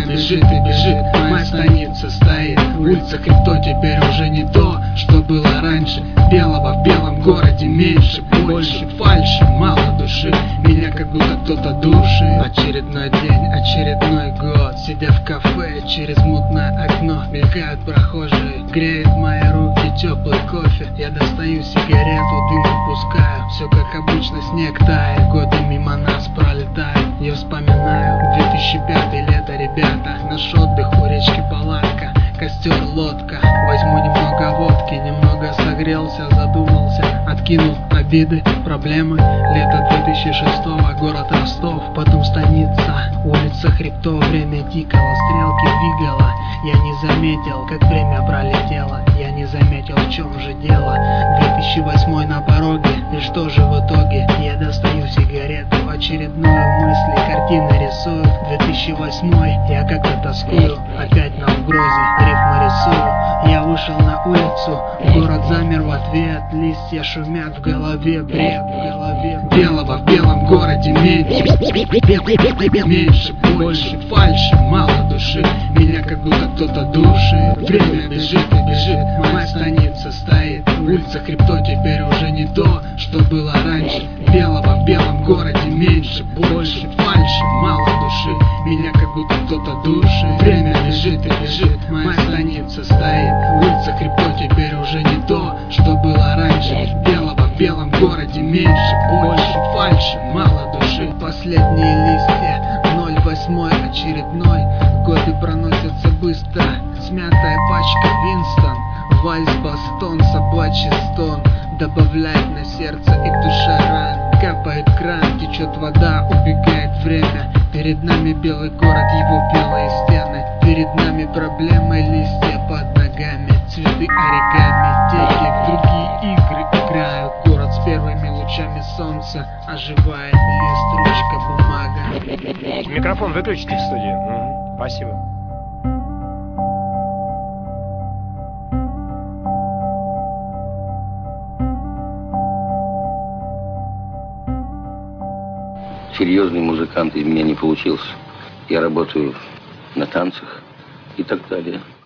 Время бежит и бежит, моя станица стоит. Улица Хребто теперь уже не то, что было раньше. Белого в белом городе меньше, больше фальши, мало души. Меня как будто кто-то душит. Очередной день, очередной год. Сидя в кафе, через мутное окно мелькают прохожие. Греет мои руки теплый кофе. Я достаю сигарету, дым выпускаю. Все как обычно, снег тает. Годы мимо нас пролетают. Я вспоминаю 2005 лето, ребята. Наш отдых у речки палатка. Костер, лодка, возьму немного водки. Немного согрелся, задумался. Откинул обиды, проблемы. Лето 2006-го, город Ростов. Потом станица, улица Хребто. Время тикало, стрелки двигало. Я не заметил, как время пролетело. Я не заметил, в чем же дело. 2008 на пороге. И что же в итоге? Я достаю сигарету, очередную мысли, картины рисую. 2008, я как-то тоскую. Опять на угрозе, рифмы рисую. Я вышел на улицу, город замер в ответ. Листья шумят в голове, бред в голове. Белого в белом городе меньше, больше фальши, мало души. Меня как будто кто-то душит. Время бежит и бежит, моя станица стоит. Улица Хребто теперь уже не то, что было раньше. Белого в белом городе меньше, больше фальши, мало души. Меня как будто кто-то душит. Время бежит и бежит, моя станица стоит. Улица Хребто теперь уже не то, что было раньше. Белого в белом городе меньше, больше фальши, мало души. Последние листья, 08 очередной. Годы проносятся быстро. Смятая пачка Винстон. Вальс, бастон, собачий стон. Добавляет на сердце и в душе ран. Капает кран, течет вода, убегает время. Перед нами белый город, его белые стены. Перед нами проблемы, листья под ногами. Цветы оригами, дети в другие игры играют. Город с первыми лучами солнца оживает. Лист, ручка, бумага. Микрофон выключите в студии. Спасибо. Серьезный музыкант из меня не получился. Я работаю на танцах и так далее.